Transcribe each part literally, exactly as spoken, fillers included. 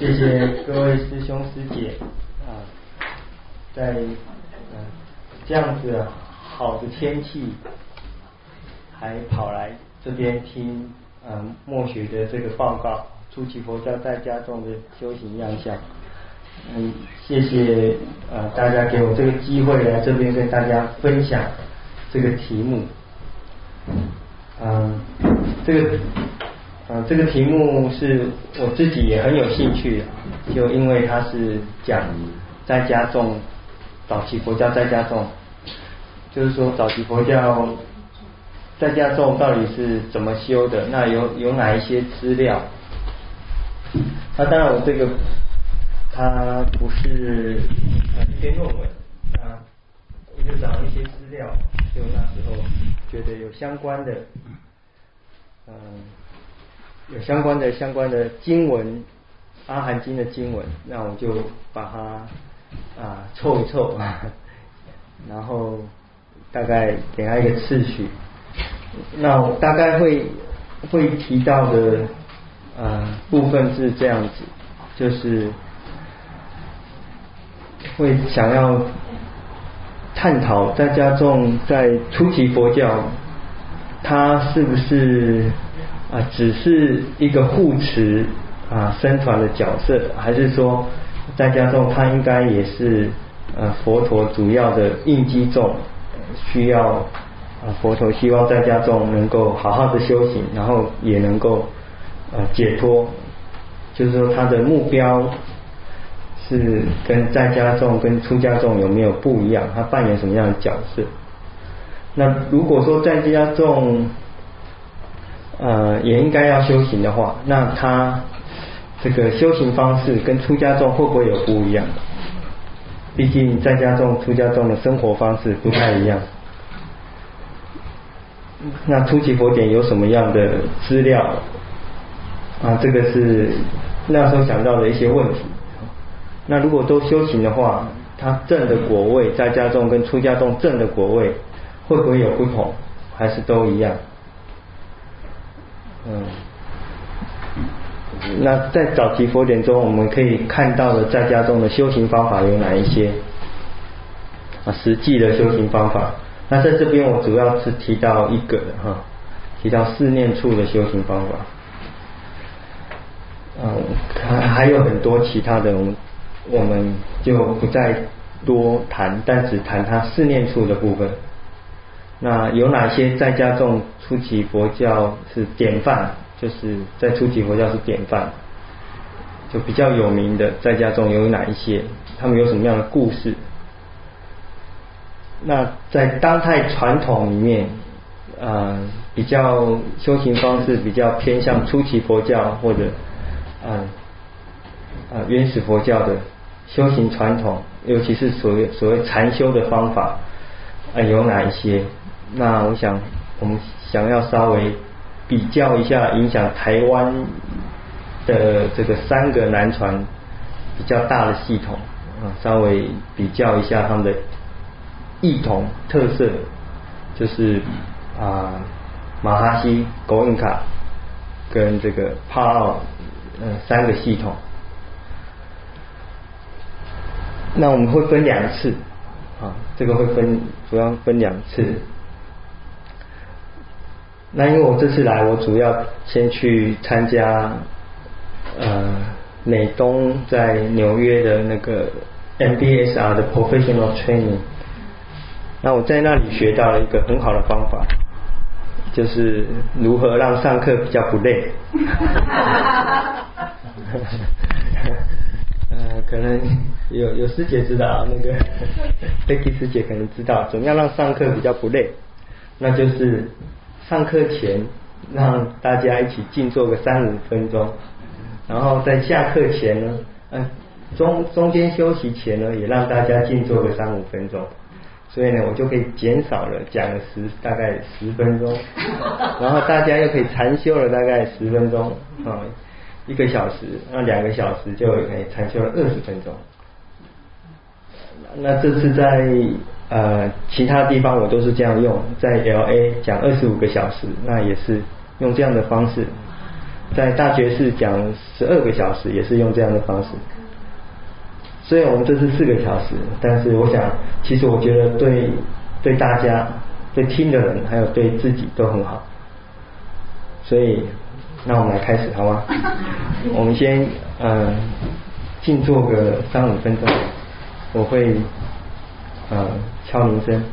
谢谢各位师兄师姐啊，在嗯、呃、这样子好的天气，还跑来这边听嗯、呃、默学的这个报告，初期佛教在家众的修行样相。嗯，谢谢呃大家给我这个机会来这边跟大家分享这个题目。嗯，这个呃这个题目是我自己也很有兴趣的，就因为它是讲在家众早期佛教在家众，就是说早期佛教在家众到底是怎么修的？那有有哪一些资料？那当然我这个它不是呃一篇论文，那我就找了一些资料，就那时候觉得有相关的，嗯、呃，有相关的相关的经文，阿含经的经文，那我就把它啊凑一凑啊，然后大概给它一个次序。那我大概会会提到的呃部分是这样子，就是会想要探讨在家众在初期佛教，它是不是啊只是一个护持啊僧团的角色，还是说在家众它应该也是呃佛陀主要的应机众，需要啊佛陀希望在家众能够好好的修行，然后也能够呃解脱，就是说他的目标是跟在家众跟出家众有没有不一样，他扮演什么样的角色。那如果说在家众呃也应该要修行的话，那他这个修行方式跟出家众会不会有不一样？毕竟在家众出家众的生活方式不太一样。那初期佛典有什么样的资料啊？这个是那时候想到的一些问题。那如果都修行的话，他证的果位在家众跟出家众证的果位会不会有不同，还是都一样？嗯，那在早期佛典中我们可以看到的在家众的修行方法有哪一些啊？实际的修行方法，那在这边我主要是提到一个哈，提到四念处的修行方法。嗯，还还有很多其他的，我们就不再多谈，但只谈它四念处的部分。那有哪些在家众初期佛教是典范？就是在初期佛教是典范，就比较有名的在家众有哪一些？他们有什么样的故事？那在当代传统里面，呃，比较修行方式比较偏向初期佛教或者呃呃原始佛教的修行传统，尤其是所谓所谓禅修的方法，呃有哪一些？那我想我们想要稍微比较一下影响台湾的这个三个南传比较大的系统啊，稍微比较一下他们的异同特色，就是啊马哈西、狗印卡跟这个帕奥呃三个系统。那我们会分两次啊，这个会分主要分两次。那因为我这次来，我主要先去参加呃美东在纽约的那个 M B S R 的 Professional Training。那我在那里学到了一个很好的方法，就是如何让上课比较不累。呃，可能有有师姐知道，那个 Becky 师姐可能知道，怎么样让上课比较不累？那就是上课前让大家一起静坐个三五分钟，然后在下课前呢，呃，中中间休息前呢，也让大家静坐个三五分钟。所以呢，我就可以减少了讲了十大概十分钟，然后大家又可以禅修了大概十分钟啊，一个小时，那两个小时就可以禅修了二十分钟。那这次在呃其他地方我都是这样用，在 L A 讲二十五个小时，那也是用这样的方式。 在大学士讲十二个小时，也是用这样的方式。虽然我们这是四个小时，但是我想，其实我觉得对对大家、对听的人，还有对自己都很好。所以，那我们来开始好吗？我们先呃静坐个三五分钟，我会呃敲铃声。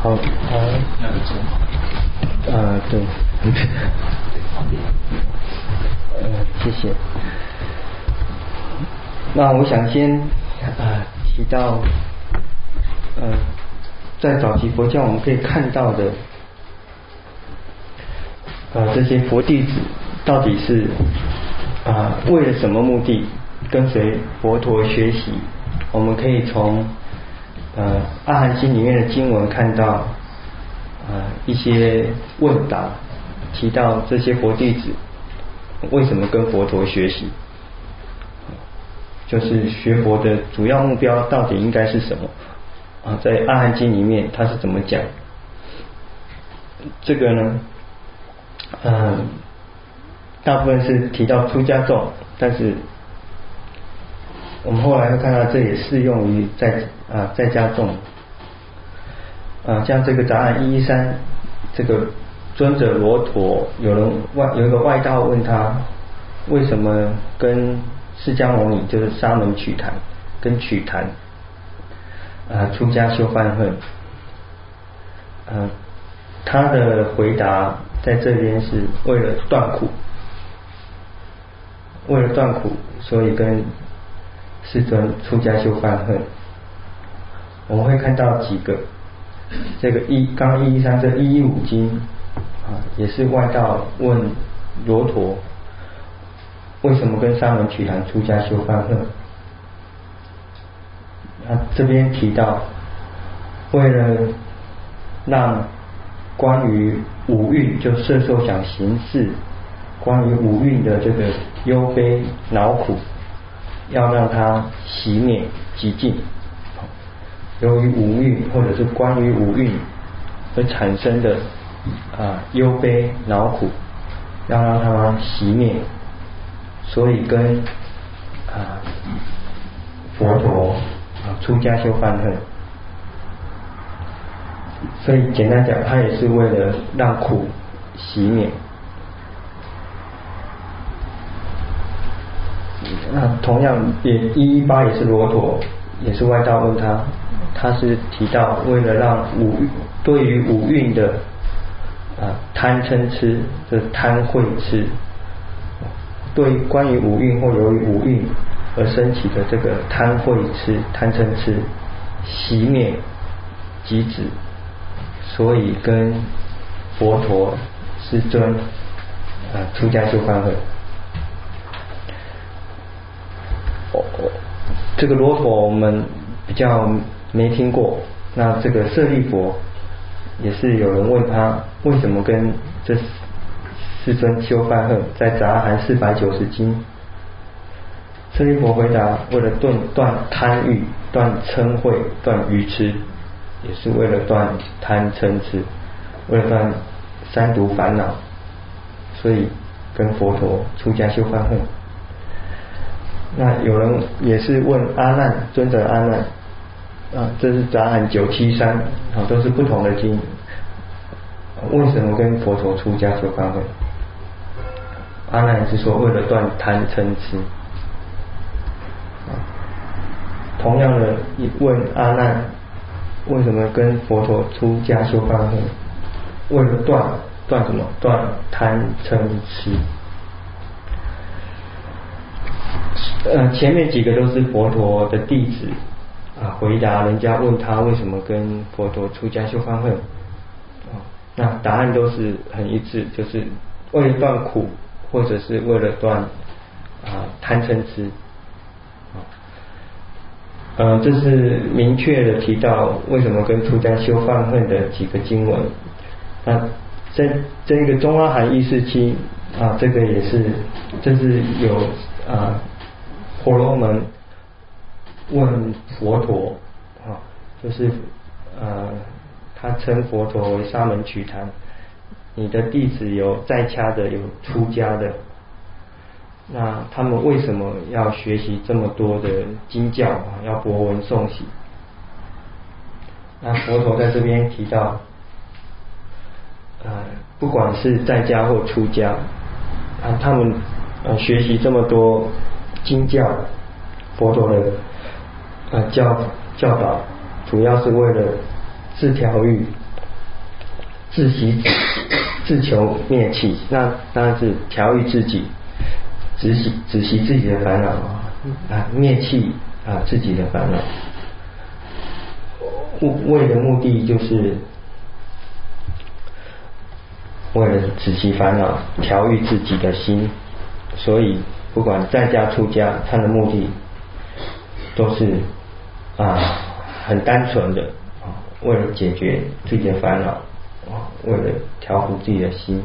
好，好， 那个钟。 呃，对，呃，谢谢。那我想先呃提到，呃，在早期佛教我们可以看到的，呃，这些佛弟子到底是啊、呃、为了什么目的跟随佛陀学习？我们可以从呃《阿含经》里面的经文看到，呃一些问答提到这些佛弟子为什么跟佛陀学习，就是学佛的主要目标到底应该是什么啊？在《阿含经》里面他是怎么讲？这个呢，嗯，大部分是提到出家众，但是我们后来会看到这也适用于在啊在家众啊，像这个答案一一三，这个尊者罗陀，有人外有一个外道问他，为什么跟释迦牟尼就是沙门瞿昙跟瞿昙啊出家修梵恨，呃，他的回答在这边是为了断苦，为了断苦，所以跟世尊出家修梵恨。我们会看到几个，这个一刚刚一一三这一一五经啊，也是外道问罗陀，为什么跟沙门瞿昙出家修梵恨？啊，这边提到，为了让关于五蕴就色受想行识，关于五蕴的这个忧悲恼苦，要让它熄灭极尽。由于五蕴或者是关于五蕴而产生的啊忧悲恼苦，要让它们熄灭，所以跟啊佛陀啊出家修梵恨。所以简单讲，他也是为了让苦熄灭。那同样也一一八也是罗陀，也是外道问他，他是提到为了让五对于五蕴的啊贪嗔痴，这贪恚痴，对关于五蕴或由于五蕴而升起的这个贪恚痴、贪嗔痴熄灭即止。所以跟佛陀世尊啊出家修梵恨。哦，这个罗陀我们比较没听过。那这个舍利佛也是有人问他为什么跟这世尊修梵恨，在杂含四百九十经，舍利佛回答：为了断断贪欲、断嗔恚、断愚痴。也是为了断贪嗔痴，为了断三毒烦恼，所以跟佛陀出家修梵恨。那有人也是问阿难，尊者阿难啊，这是杂含九七三啊，都是不同的经，为什么跟佛陀出家修梵恨？阿难是说为了断贪嗔痴。同样的问阿难，为什么跟佛陀出家修梵恨？为了断断什么？断贪嗔痴。呃，前面几个都是佛陀的弟子啊，回答人家问他为什么跟佛陀出家修梵恨啊，那答案都是很一致，就是为了断苦，或者是为了断啊贪嗔痴。呃，这是明确的提到为什么跟出家修梵恨的几个经文。那这这个中阿含一四七啊，这个也是，这是有啊婆罗门问佛陀啊，就是呃他称佛陀为沙门瞿昙，你的弟子有在家的，有出家的。那他们为什么要学习这么多的经教啊？要博闻诵习？那佛陀在这边提到，呃，不管是在家或出家，啊，他们呃学习这么多经教，佛陀的呃教教导，主要是为了自调御自息自求灭气，那当然是调御自己，止息止息自己的烦恼啊，灭气啊自己的烦恼。为的目的就是为了止息烦恼，调御自己的心，所以不管在家出家，他的目的都是啊很单纯的啊，为了解决自己的烦恼啊，为了调伏自己的心。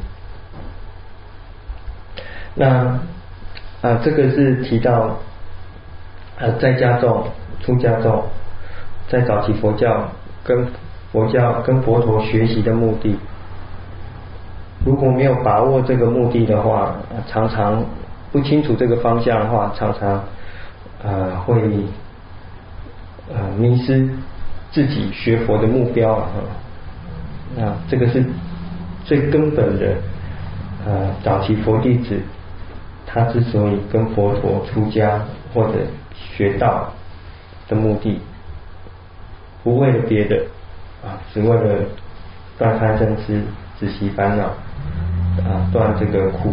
那啊这个是提到啊在家众、出家众在早期佛教跟佛教跟佛陀学习的目的。如果没有把握这个目的的话，常常不清楚这个方向的话，常常呃会呃迷失自己学佛的目标啊。那这个是最根本的呃早期佛弟子他之所以跟佛陀出家或者学道的目的，不为了别的啊，只为了断贪嗔痴，止息烦恼啊，断这个苦。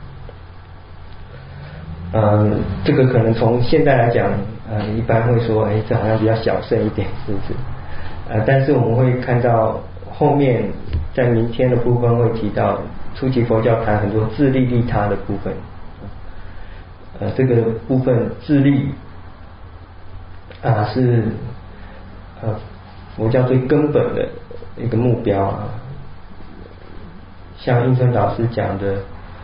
嗯，这个可能从现在来讲，呃，一般会说，哎，这好像比较小乘一点，是不是？呃，但是我们会看到后面在明天的部分会提到，初期佛教谈很多自利利他的部分。呃，这个部分自利啊是呃佛教最根本的一个目标啊。像印顺导师讲的，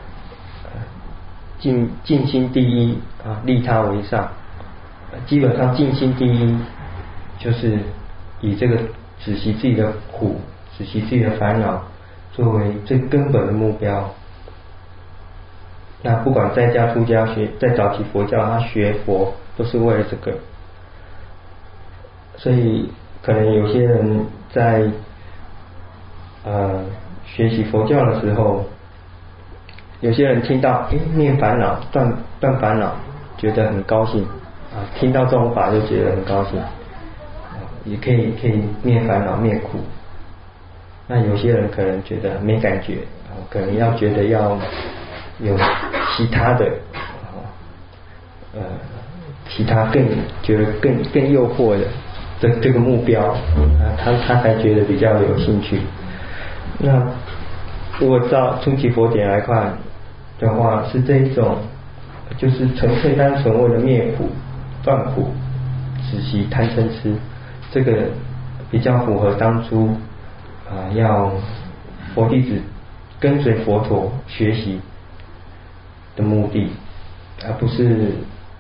尽尽心第一啊，利他为上。基本上尽心第一就是以这个止息自己的苦、止息自己的烦恼作为最根本的目标。那不管在家出家学，在早期佛教他学佛都是为了这个。所以可能有些人在呃学习佛教的时候，有些人听到诶灭烦恼、断断烦恼，觉得很高兴啊，听到这种法就觉得很高兴，也可以可以灭烦恼灭苦。那有些人可能觉得没感觉，可能要觉得要有其他的呃其他更觉得更更诱惑的这这个目标啊，他他才觉得比较有兴趣。那如果照初期佛典来看的话，是这一种就是纯粹单纯为了灭苦、断苦、止息贪嗔痴，这个比较符合当初啊、呃、要佛弟子跟随佛陀学习的目的，而不是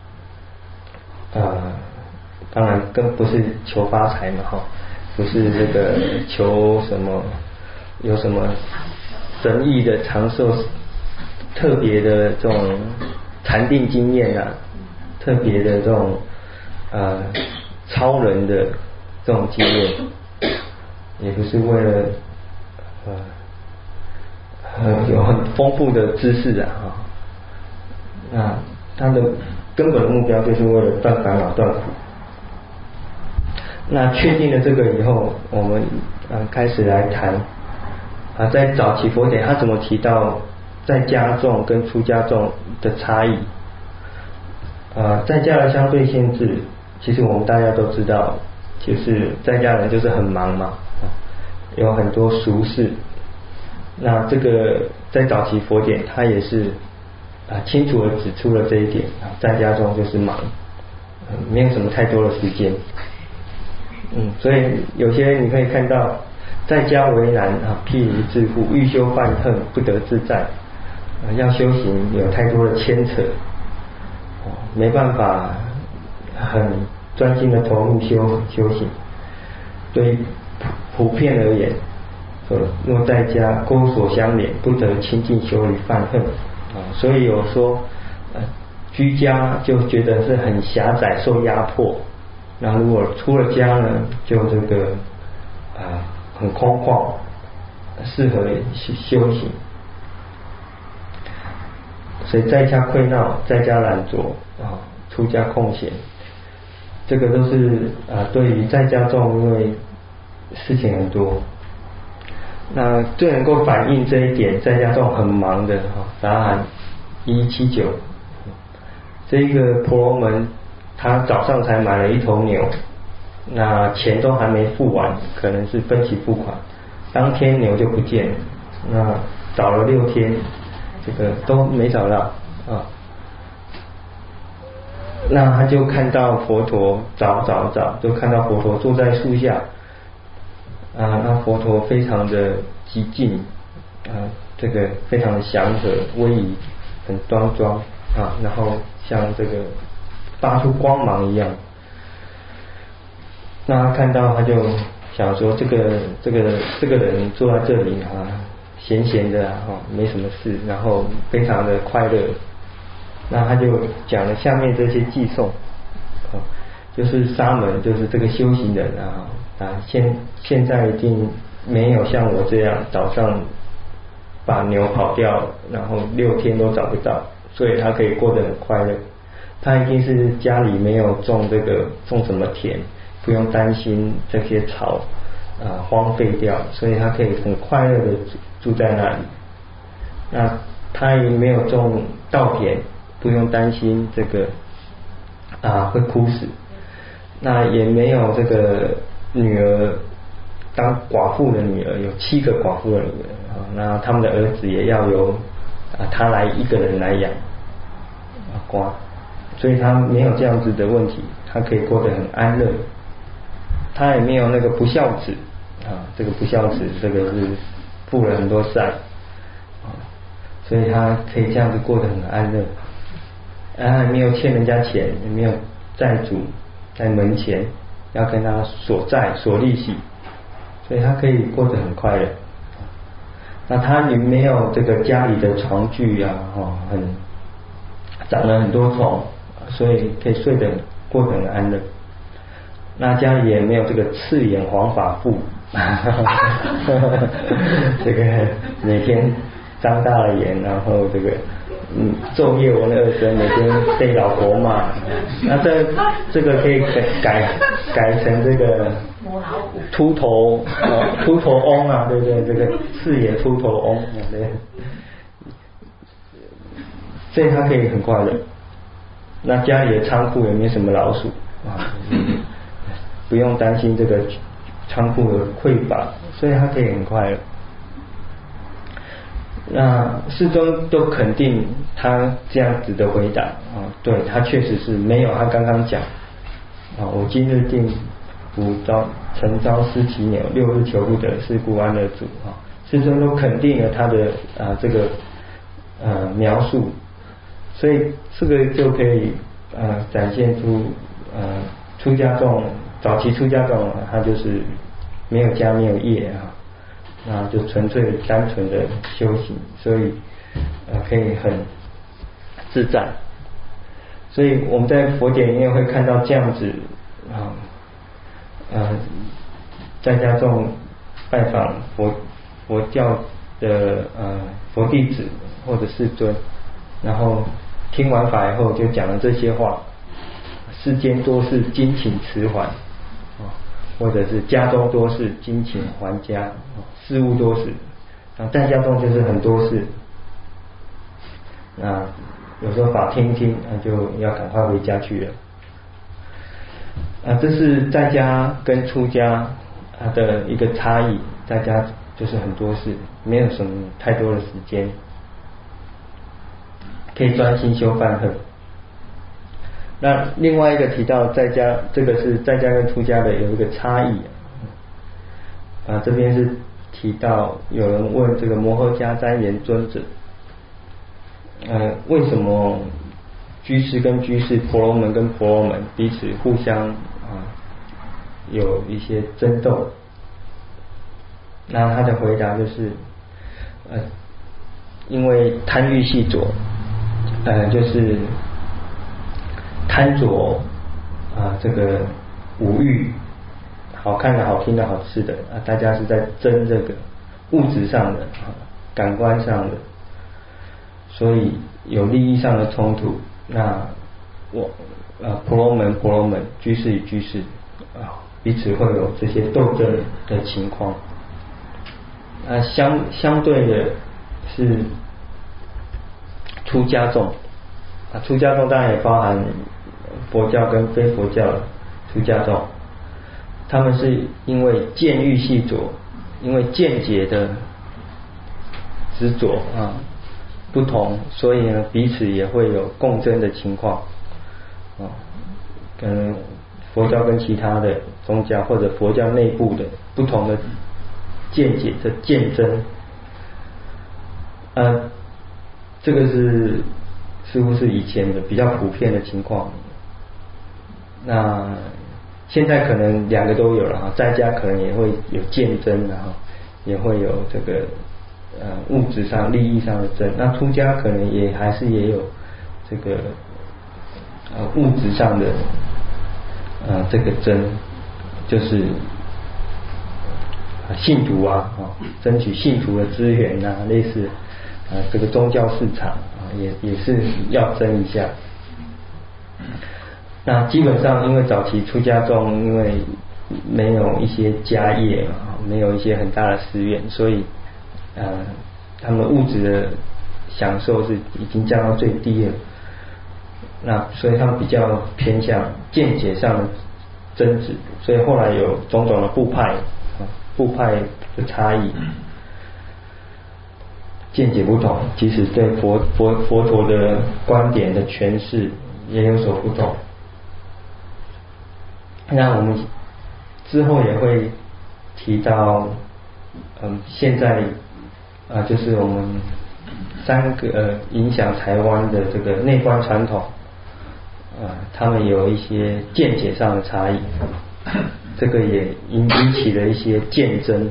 呃当然更不是求发财嘛哈，不是这个求什么有什么神异的长寿、特别的这种禅定经验啊，特别的这种呃超人的这种经验，也不是为了呃很有很丰富的知识啊哈。那他的根本的目标就是为了断烦恼、断苦。那确定了这个以后，我们呃开始来谈啊，在早期佛典他怎么提到在家众跟出家众的差异？啊，在家的相对限制，其实我们大家都知道，就是在家人就是很忙嘛，有很多俗事。那这个在早期佛典他也是啊清楚的指出了这一点啊，在家众就是忙，嗯，没有什么太多的时间。嗯，所以有些你可以看到，在家为难啊，譬如自负，欲修犯恨，不得自在。啊，要修行有太多的牵扯，哦，没办法很专心的投入修修行。对普遍而言，呃，若在家勾锁相连，不得亲近修理犯恨啊，所以有说，呃，居家就觉得是很狭窄，受压迫。那如果出了家呢，就这个啊、呃、很空旷，适合修行。所以在家溃闹，在家懒惰啊，出家空闲，这个都是啊、呃、对于在家众，因为事情很多， 那最能够反映这一点，在家众很忙的哈，答案一一七九。这一个婆罗门，他早上才买了一头牛，那钱都还没付完，可能是分期付款，当天牛就不见了，那找了六天，这个都没找到啊。那他就看到佛陀，找找找，就看到佛陀坐在树下，啊，那佛陀非常的寂静，啊，这个非常的祥和威仪，很端庄啊，然后像这个发出光芒一样。那他看到他就想说，这个这个这个人坐在这里啊，闲闲的啊，没什么事，然后非常的快乐。那他就讲了下面这些偈颂，啊，就是沙门，就是这个修行人啊，啊，现现在已经没有像我这样早上把牛跑掉，然后六天都找不到，所以他可以过得很快乐。他一定是家里没有种这个种什么田，不用担心这些草啊荒废掉，所以他可以很快乐的住在那里。那他也没有种稻田，不用担心这个啊会枯死。那也没有这个女儿当寡妇的女儿，有七个寡妇的女儿啊，那他们的儿子也要由啊他来一个人来养啊瓜，所以他没有这样子的问题，他可以过得很安乐。他也没有那个不孝子啊，这个不孝子这个是负了很多债啊，所以他可以这样子过得很安乐。啊，没有欠人家钱，也没有债主在门前要跟他索债索利息，所以他可以过得很快乐。那他也没有这个家里的床具啊，哦，很长了很多虫，所以可以睡得过得很安乐。那家里也没有这个赤眼黄发妇，这个每天张大了眼，然后这个嗯昼夜闻二声，每天被老婆骂。那这这个可以改改成这个秃头呃秃头翁啊，对不对？这个赤眼秃头翁，对，所以他可以很快乐。那家里的仓库也没什么老鼠啊，不用担心这个仓库的匮乏，所以他可以很快乐。那世尊都肯定他这样子的回答啊，对，他确实是没有他刚刚讲啊，我今日定五朝晨朝思其鸟，六日求不得，是故安乐主啊。世尊都肯定了他的啊这个呃描述，所以这个就可以呃展现出呃出家众早期出家众他就是没有家没有业啊。那就纯粹单纯的修行，所以呃可以很自在。所以我们在佛典里面会看到这样子啊，呃，在家众拜访佛佛教的呃佛弟子或者世尊，然后听完法以后就讲了这些话：世间多是金请辞还。或者是家中多事，金请还家，事务多事。啊，在家中就是很多事。那有时候法听一听，那就要赶快回家去了。啊，这是在家跟出家它的一个差异。在家就是很多事，没有什么太多的时间，可以专心修梵行。那另外一个提到在家，这个是在家跟出家的有一个差异啊。这边是提到有人问这个摩诃迦旃延尊者，呃，为什么居士跟居士、婆罗门跟婆罗门彼此互相啊有一些争斗？那他的回答就是，呃，因为贪欲系着，呃，就是。贪着啊，这个五欲，好看的、好听的、好吃的啊，大家是在争这个物质上的、啊、感官上的，所以有利益上的冲突。那我啊，婆罗门、婆罗门，居士与居士啊，彼此会有这些斗争的情况啊，相相对的是出家众啊，出家众当然也包含佛教跟非佛教的出家众，他们是因为见欲细着，因为见解的执着啊不同，所以呢彼此也会有共争的情况啊，可能佛教跟其他的宗教或者佛教内部的不同的见解的见争，呃，这个是似乎是以前的比较普遍的情况。那现在可能两个都有了哈，在家可能也会有见争，然后也会有这个呃物质上利益上的争。那出家可能也还是也有这个呃物质上的呃这个争，就是信徒啊，啊，争取信徒的资源啊，类似啊这个宗教市场啊，也也是要争一下。那基本上因为早期出家众因为没有一些家业啊，没有一些很大的寺院，所以呃他们物质的享受是已经降到最低了。那所以他们比较偏向见解上的争执，所以后来有种种的部派。部派的差异，见解不同，即使对佛佛佛陀的观点的诠释也有所不同。那我们之后也会提到，嗯，现在啊，就是我们三个呃影响台湾的这个内观传统，啊，他们有一些见解上的差异。这个也引引起了一些见争，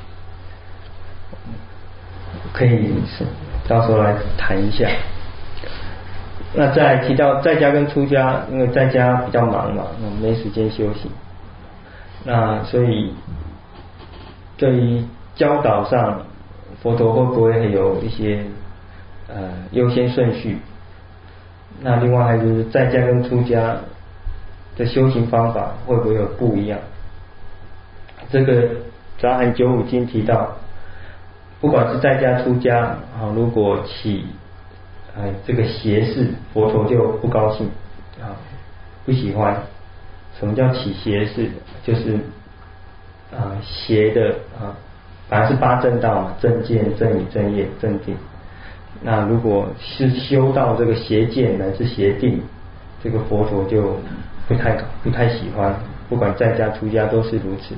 可以到时候来谈一下。那再提到在家跟出家，因为在家比较忙嘛，没时间休息，那所以对于教导上，佛陀会不会有一些呃优先顺序？那另外还是在家跟出家的修行方法会不会有不一样？这个《杂含九五经》提到，不管是在家出家啊，如果起哎这个邪事，佛陀就不高兴啊，不喜欢。什么叫起邪事？就是啊邪的啊，本来是八正道嘛，正见、正语、正业、正定。那如果是修到这个邪见乃至邪定，这个佛陀就不太不太喜欢，不管在家出家都是如此。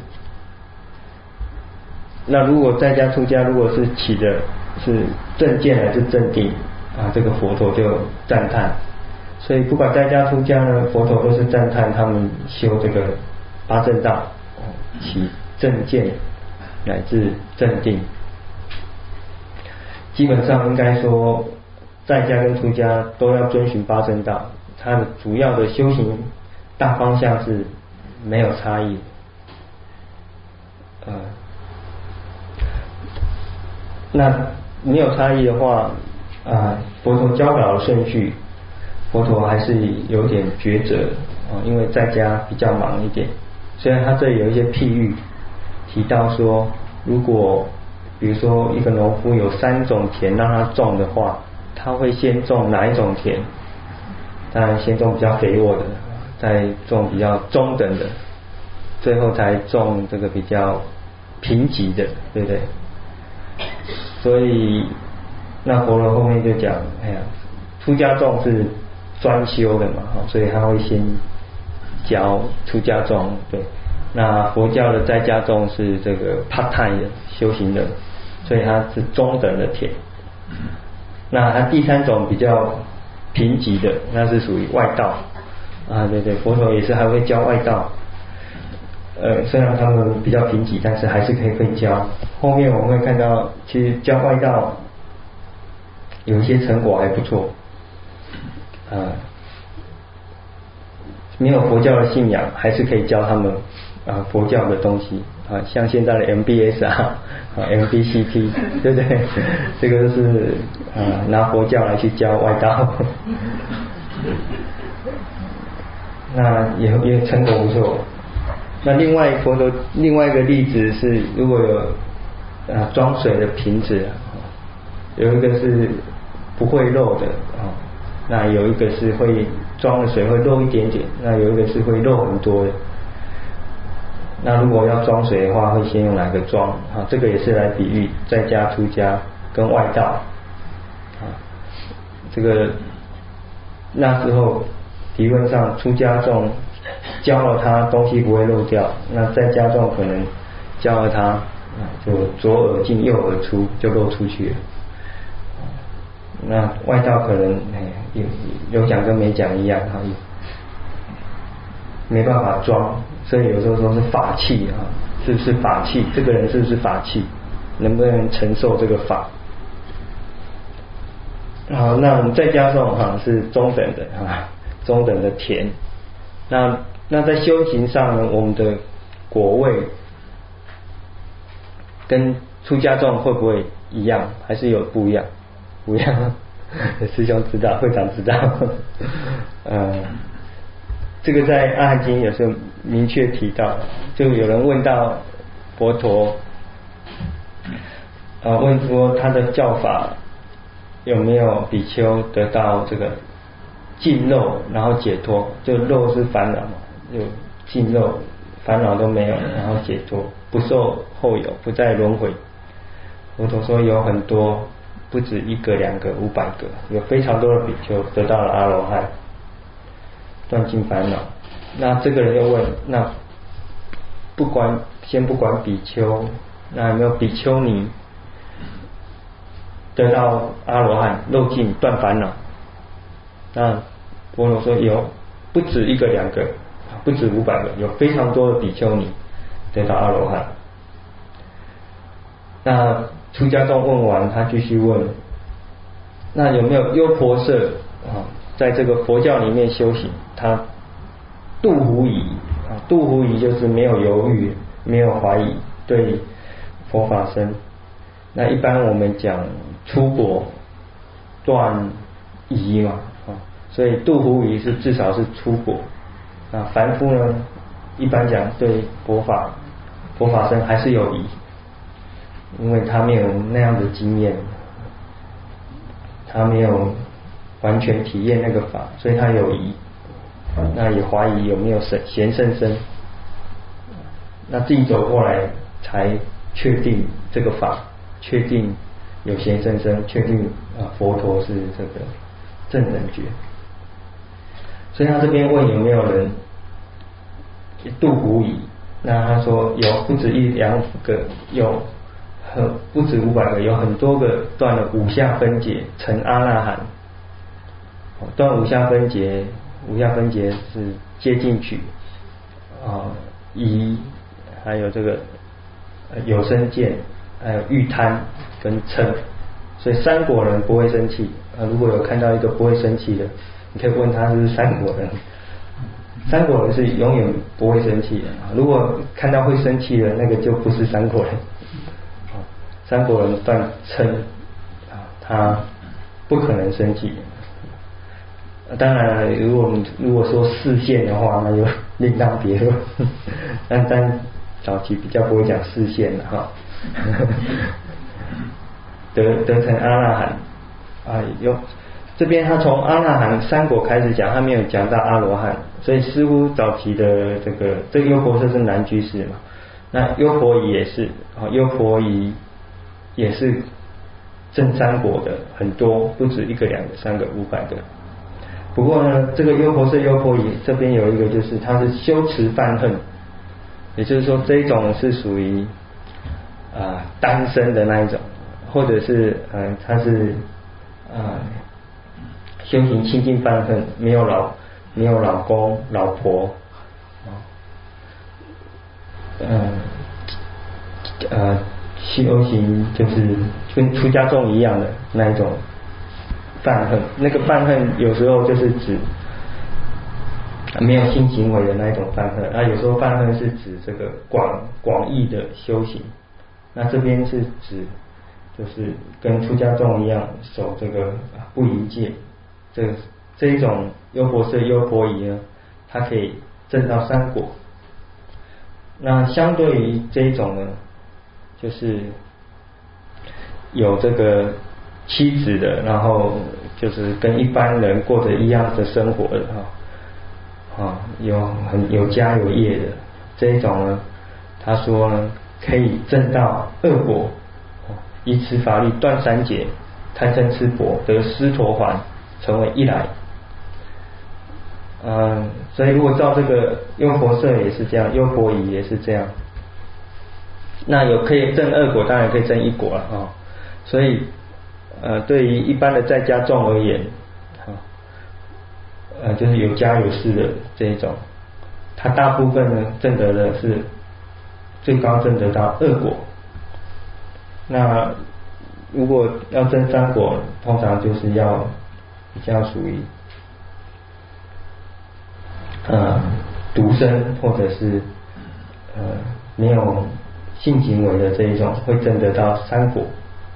那如果在家出家，如果是起的是正见还是正定啊，这个佛陀就赞叹。所以不管在家出家呢，佛陀都是赞叹他们修这个八正道，起正见乃至正定。基本上应该说，在家跟出家都要遵循八正道，它的主要的修行大方向是没有差异。呃，那没有差异的话，啊，佛陀教导的顺序，佛陀还是有点抉择啊，因为在家比较忙一点。虽然他这里有一些譬喻提到说，如果比如说一个农夫有三种田让他种的话，他会先种哪一种田？当然先种比较肥沃的，再种比较中等的，最后才种这个比较贫瘠的，对不对？所以那佛陀后面就讲，哎呀，出家众是专修的嘛，所以他会先教出家众，对。那佛教的在家众是这个 part time 的修行人，所以他是中等的田。那他第三种比较贫瘠的，那是属于外道啊，对对，佛陀也是还会教外道。呃，虽然他们比较贫瘠，但是还是可以会教。后面我们会看到，其实教外道有一些成果还不错，啊，没有佛教的信仰，还是可以教他们啊佛教的东西啊，像现在的 M B S 啊、啊 M B C T， 对不对？这个是啊拿佛教来去教外道，那也也成果不错。那另外佛陀另外一个例子是，如果有啊装水的瓶子啊，有一个是不会漏的啊，那有一个是会装了水会漏一点点，那有一个是会漏很多的。那如果要装水的话，会先用哪个装啊？这个也是来比喻在家、出家跟外道啊。这个那时候理论上出家众教了他东西不会漏掉，那在家众可能教了他就左耳进右耳出，就漏出去了。那外道可能有有讲跟没讲一样，他没办法装，所以有时候说是法器啊，是不是法器？这个人是不是法器？能不能承受这个法？好，那我们在家众哈是中等的啊，中等的田。那那在修行上呢，我们的果位跟出家众会不会一样？还是有不一样？不一样，师兄知道，会长知道。呃，这个在《阿含经》有时候明确提到，就有人问到佛陀，呃，问说他的教法有没有比丘得到这个尽漏，然后解脱？就漏是烦恼嘛，就尽漏，烦恼都没有，然后解脱，不受后有，不再轮回。佛陀说有很多，不止一个、两个、五百个，有非常多的比丘得到了阿罗汉，断尽烦恼。那这个人又问，那不管先不管比丘，那有没有比丘尼得到阿罗汉，漏尽断烦恼？那佛陀说有，不止一个、两个，不止五百个，有非常多的比丘尼得到阿罗汉。那出家众问完，他继续问，那有没有优婆塞啊，在这个佛教里面修行，他度狐疑啊，度狐疑就是没有犹豫，没有怀疑，对佛法生。那一般我们讲出国断疑嘛啊，所以度狐疑是至少是出国。啊，凡夫呢，一般讲对佛法佛法生还是有疑。因为他没有那样的经验，他没有完全体验那个法，所以他有疑，那也怀疑有没有贤圣身，那自己走过来才确定这个法，确定有贤圣身，确定啊佛陀是这个正等觉。所以他这边问有没有人度狐疑，那他说有，不止一两个，有不止五百个，有很多个断了五下分解成阿那含。断五下分解，五下分解是接近取啊、疑，还有这个有生见，还有欲贪跟嗔。所以三果人不会生气啊。如果有看到一个不会生气的，你可以问他是不是三果人。三果人是永远不会生气的，如果看到会生气的那个就不是三果人。三果人断嗔啊，他不可能生气。当然，如果你如果说视线的话，那就另当别论。但但早期比较不会讲视线的哈。得得成阿那含啊，有这边他从阿那含三果开始讲，他没有讲到阿罗汉，所以似乎早期的这个这个优婆塞是男居士嘛，那优婆夷也是啊，优婆夷也是正三果的很多，不止一个、两个、三个、五百个。不过呢，这个优婆塞、优婆夷这边有一个，就是它是修持犯恨，也就是说这一种是属于啊、呃、单身的那一种，或者是呃他是啊、呃、修行清净犯恨，没有老没有老公老婆啊，嗯呃。呃修行就是跟出家众一样的那一种犯恨，那个犯恨有时候就是指没有性行为的那一种犯恨，那有时候犯恨是指这个广广义的修行，那这边是指就是跟出家众一样守这个不淫戒，这这一种优婆塞、优婆夷呢，它可以证到三果。那相对于这一种呢，就是有这个妻子的，然后就是跟一般人过着一样的生活的哈，啊，有很有家有业的这一种呢，他说呢，可以证到恶果，以此法力断三劫，贪嗔痴薄，得尸陀洹，成为一来。嗯，所以如果照这个优婆塞也是这样，优婆夷也是这样。那有可以证恶果，当然可以证一果了啊、哦。所以呃，对于一般的在家众而言，啊、呃，就是有家有室的这一种，他大部分呢证得的是最高证得到恶果。那如果要证三果，通常就是要比较属于呃独身或者是呃没有性行为的这一种，会证得到三果。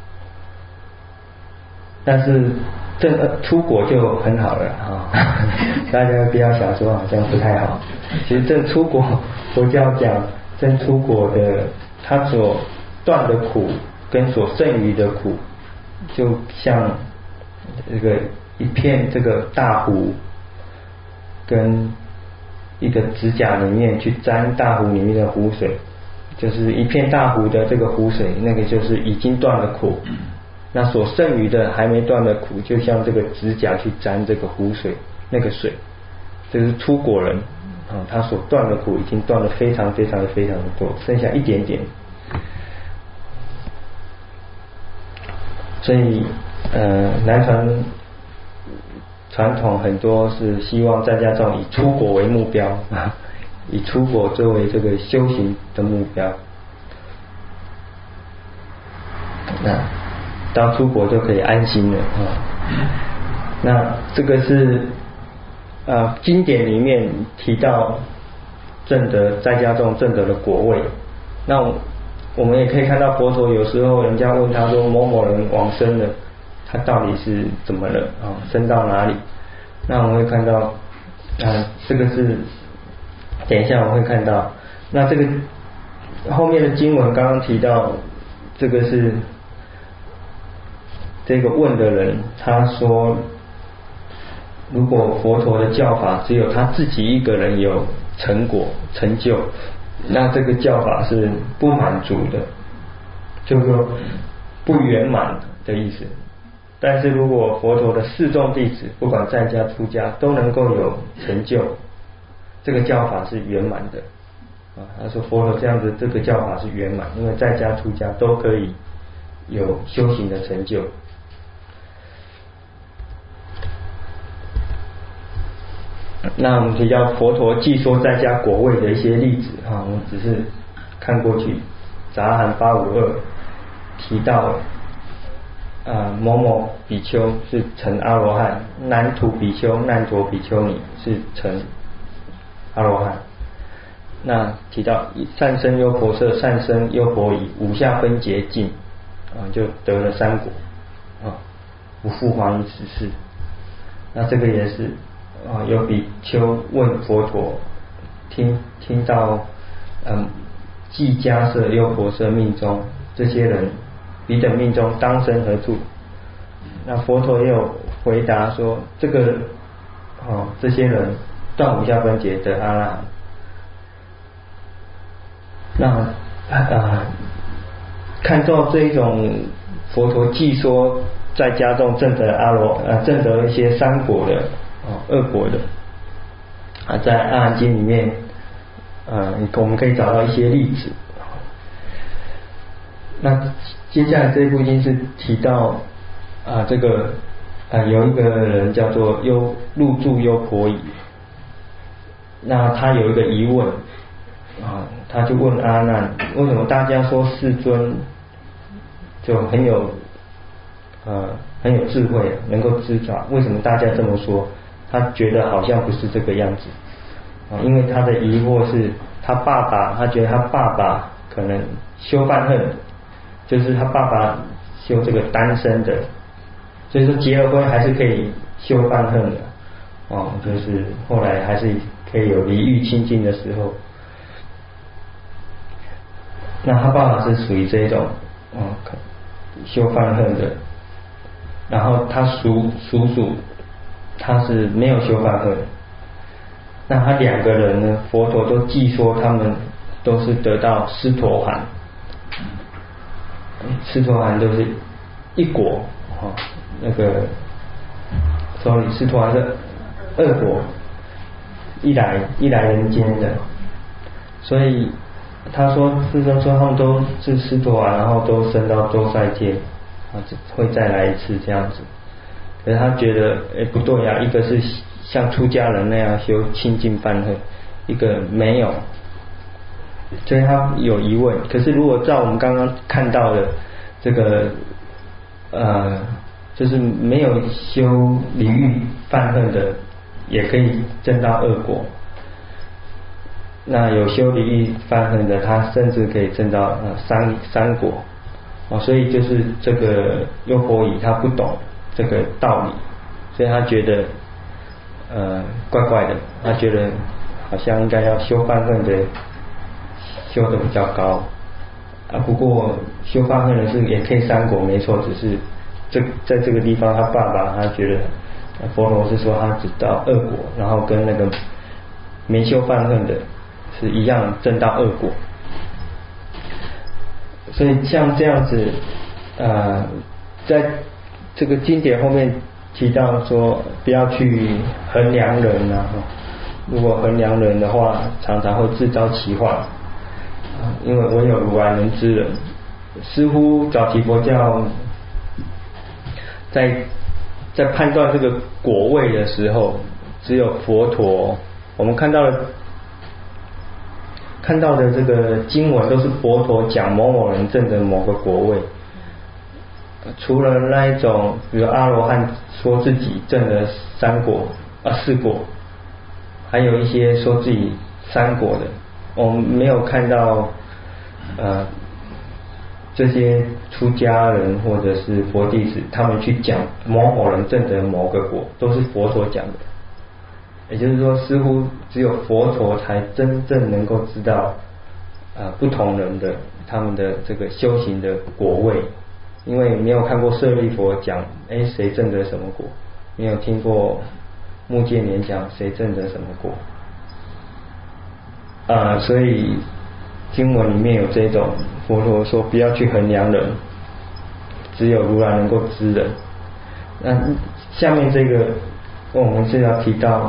但是证出果就很好了啊、哦，大家不要想说好像不太好。其实证出果，佛教讲证出果的，他所断的苦跟所剩余的苦，就像这个一片这个大湖，跟一个指甲里面去沾大湖里面的湖水，就是一片大湖的这个湖水，那个就是已经断了苦。那所剩余的还没断的苦，就像这个指甲去沾这个湖水，那个水，这是出果人啊、哦，他所断的苦已经断了非常非常非常的多，剩下一点点。所以呃，南传传统很多是希望在家众以出果为目标啊，以出果作为这个修行的目标。那到出国就可以安心了啊、哦。那这个是啊，经典里面提到证得在家众证得的果位。那我们也可以看到佛陀有时候人家问他说某某人往生了，他到底是怎么了啊、哦？升到哪里？那我们会看到啊，这个是等一下我们会看到。那这个后面的经文刚刚提到，这个是。这个问的人他说，如果佛陀的教法只有他自己一个人有成果成就，那这个教法是不满足的，就是说不圆满的意思。但是如果佛陀的四众弟子不管在家出家都能够有成就，这个教法是圆满的啊。他说佛陀这样子，这个教法是圆满，因为在家出家都可以有修行的成就。那我们提到佛陀既说在家果位的一些例子啊，我们只是看过去，杂含八五二提到啊某某比丘是成阿罗汉，南土比丘、难陀比丘尼是成阿罗汉。那提到善生优婆塞、善生优婆夷，五下分别尽啊，就得了三果啊，不复还于此世。那这个也是。啊，有比丘问佛陀，听听到，嗯，既迦叶优婆塞命中，这些人彼等命中当生何处？那佛陀也有回答说，这个，哦，这些人断五下分别得阿拉罕。那啊、呃，看到这一种佛陀既说在家中证得阿罗，呃，证得一些三果的。哦，恶果的啊，在《阿含经》里面，呃，我们可以找到一些例子。那接下来这部经是提到啊，这个啊有一个人叫做优入住优婆夷，那他有一个疑问啊，他就问阿难，为什么大家说世尊就很有呃很有智慧，能够知道，为什么大家这么说？他觉得好像不是这个样子啊，因为他的疑惑是他爸爸，他觉得他爸爸可能修半恨，就是他爸爸修这个单身的，所以说结了婚还是可以修半恨的哦，就是后来还是可以有离欲清净的时候。那他爸爸是属于这一种哦， 修犯恨的，然后他叔叔叔他是没有修犯恨，那他两个人呢，佛陀都记说他们都是得到尸陀含，尸陀含都是一果啊，那个所以尸陀含是二果，一来一来人间的，所以他说师尊说他们都是尸陀含，然后都升到多塞界啊，会再来一次这样子。可是他觉得哎不对啊，一个是像出家人那样修清净犯恨，一个没有，所以他有疑问。可是如果照我们刚刚看到的这个呃，就是没有修离欲犯恨的，也可以证到恶果。那有修离欲犯恨的，他甚至可以证到呃三三果。哦，所以就是这个优婆夷他不懂这个道理，所以他觉得呃怪怪的，他觉得好像应该要修犯恨的修的比较高啊。不过修犯恨的是也可以三果没错，只是这在这个地方他爸爸他觉得佛陀是说他只到二果，然后跟那个没修犯恨的是一样证到二果。所以像这样子呃在这个经典后面提到说不要去衡量人啊，如果衡量人的话常常会自招其患，因为唯有如来能知人。似乎早期佛教在在判断这个果位的时候，只有佛陀，我们看到的看到的这个经文都是佛陀讲某某人证的某个果位，除了那一种比如阿罗汉说自己证了三果啊四果，还有一些说自己三果的，我们没有看到呃这些出家人或者是佛弟子他们去讲某某人证的某个果，都是佛陀讲的。也就是说似乎只有佛陀才真正能够知道呃不同人的他们的这个修行的果位，因为没有看过舍利佛讲哎谁证得什么果，没有听过目犍连讲谁证得什么果啊、呃，所以经文里面有这种佛陀说不要去衡量人，只有如来能够知人。那下面这个我们是要提到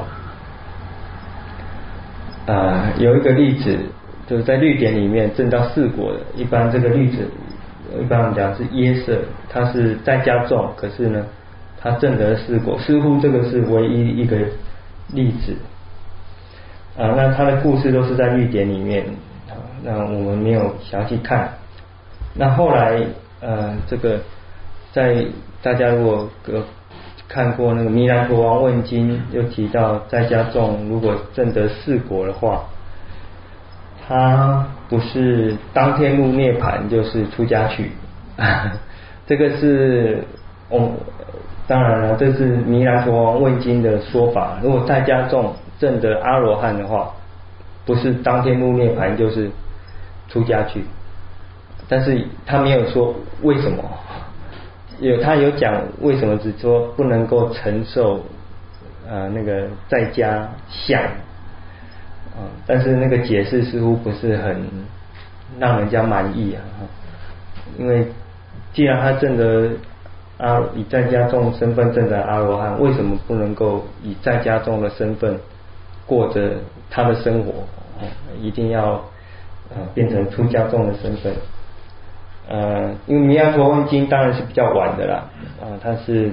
啊、呃，有一个例子，就是在律典里面证到四果的，一般这个例子，一般我们讲是耶舍，他是在家众，可是呢，他证得四果，似乎这个是唯一一个例子啊。那他的故事都是在律典里面，那我们没有详细看。那后来呃，这个在大家如果看过那个弥兰国王问经，又提到在家众如果证得四果的话，他不是当天入涅盘就是出家去这个是哦，当然了，这是弥兰国王问经的说法。如果在家众证得阿罗汉的话，不是当天入涅盘就是出家去，但是他没有说为什么，有他有讲为什么，只说不能够承受呃那个在家相啊、呃，但是那个解释似乎不是很让人家满意啊，因为既然他证得阿以在家众身份证得阿罗汉，为什么不能够以在家众的身份过着他的生活，哦、一定要呃变成出家众的身份？呃，因为弥兰陀问经当然是比较晚的啦，啊、呃，它是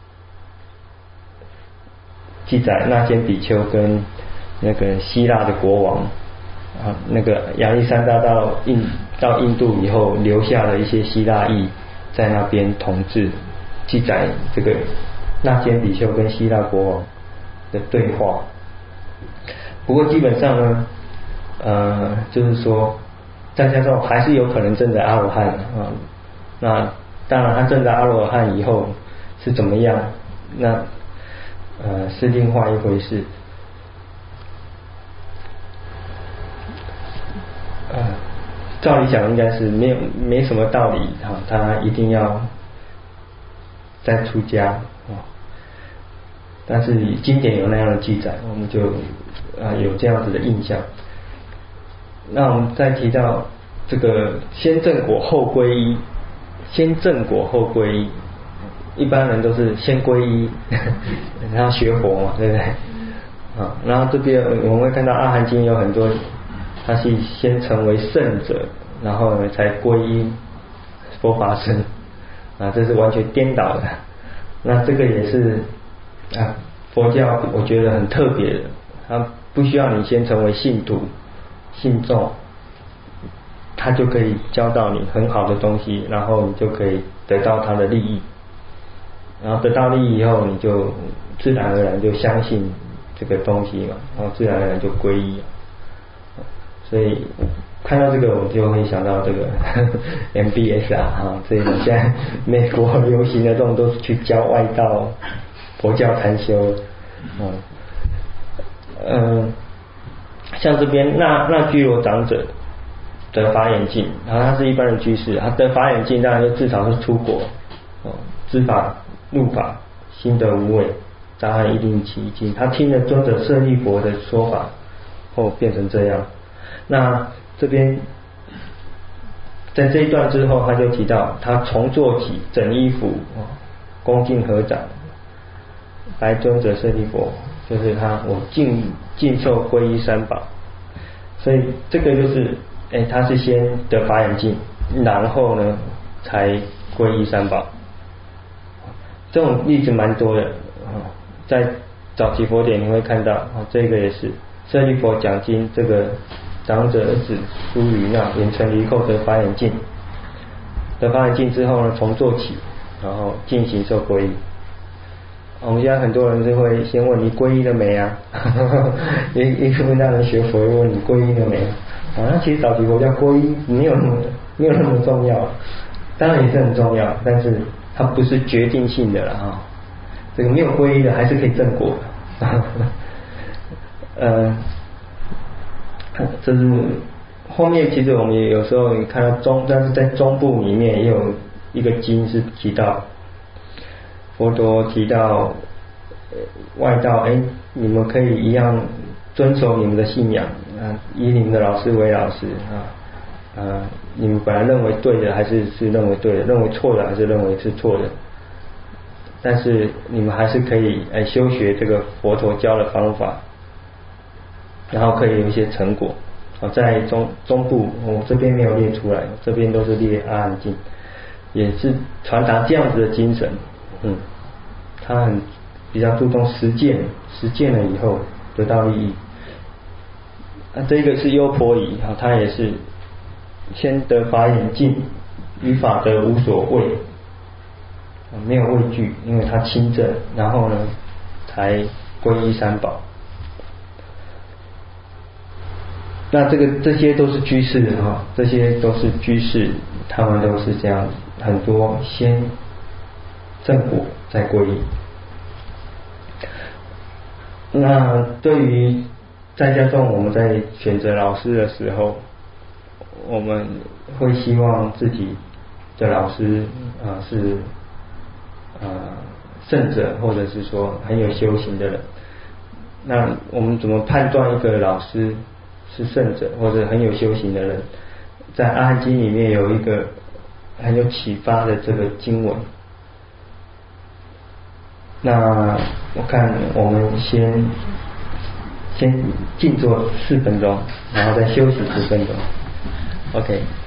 记载那间比丘跟那个希腊的国王啊，那个亚历山大到印到印度以后，留下了一些希腊裔在那边统治，记载这个那间比丘跟希腊国王的对话。不过基本上呢，呃，就是说。在家众还是有可能证得阿罗汉啊，那当然他证得阿罗汉以后是怎么样，那呃是另外一回事。呃， 照理讲应该是没有没什么道理哈，他一定要再出家啊。但是经典有那样的记载，我们就啊有这样子的印象。那我们再提到这个先正果后皈依，先正果后皈依，一般人都是先皈依，然后学佛嘛，对不对？啊，然后这边我们会看到阿含经有很多，他是先成为圣者，然后呢才皈依佛法僧，啊，这是完全颠倒的。那这个也是啊，佛教我觉得很特别的，它不需要你先成为信徒、信众，他就可以教到你很好的东西，然后你就可以得到他的利益，然后得到利益以后，你就自然而然就相信这个东西嘛，然后自然而然就皈依。所以看到这个，我就会想到这个M B S 啊，哈，这种现在美国流行的这种都是去教外道、佛教禅修，嗯，嗯，像这边那那居罗长者得法眼净，然后他是一般的居士，他得法眼净，当然就至少是出国，哦，知法、入法、心得无畏，杂含一定其经，他听了尊者舍利佛的说法后变成这样。那这边在这一段之后，他就提到他从坐起，整衣服，恭敬合掌，白尊者舍利佛，就是他我尽尽受皈依三宝。所以这个就是哎，他是先得法眼净，然后呢才皈依三宝。这种例子蛮多的，在早期佛典你会看到，这个也是舍利佛讲经，这个长者儿子苏瑜那远程离后得法眼净，得法眼净之后呢，从坐起，然后进行受皈依。我们现在很多人就会先问你皈依了没啊？一一个问到人学佛，问你皈依了没啊？那其实早期佛教皈依没有那么没有那么重要，当然也是很重要，但是它不是决定性的了啊。这个没有皈依的还是可以正果的。呃，这是后面其实我们也有时候也看到中，但是在中部里面也有一个经是提到佛陀提到外道，哎，你们可以一样遵守你们的信仰啊，以你们的老师为老师啊，呃，你们本来认为对的还是是认为对的，认为错的还是认为是错的，但是你们还是可以哎修学这个佛陀教的方法，然后可以有一些成果。啊，在中中部我这边没有列出来，这边都是列阿含经，也是传达这样子的精神。嗯，他很比较注重实践，实践了以后得到利益。啊，这个是优婆夷啊，他也是先得法眼净，于法得无所畏，啊，没有畏惧，因为他亲正，然后呢才皈依三宝。那这个这些都是居士哈，这些都是居士，他们都是这样，很多先正果再皈依。那对于在家众，我们在选择老师的时候，我们会希望自己的老师啊、呃、是呃圣者，或者是说很有修行的人。那我们怎么判断一个老师是圣者或者很有修行的人？在阿含经里面有一个很有启发的这个经文。那我看我们先先静坐四分钟，然后再休息十分钟。OK。